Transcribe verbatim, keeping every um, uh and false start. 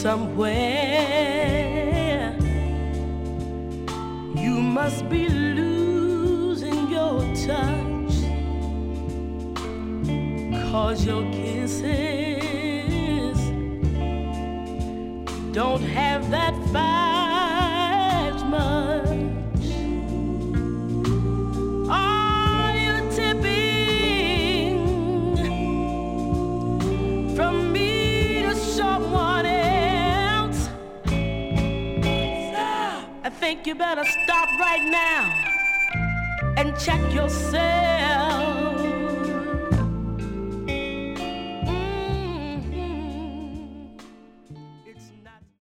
somewhere. You must be losing your touch, 'cause your kisses don't have that fight much. Are you tipping from me to someone else? Stop. I think you better stop right now and check yourself. Mm-hmm. It's not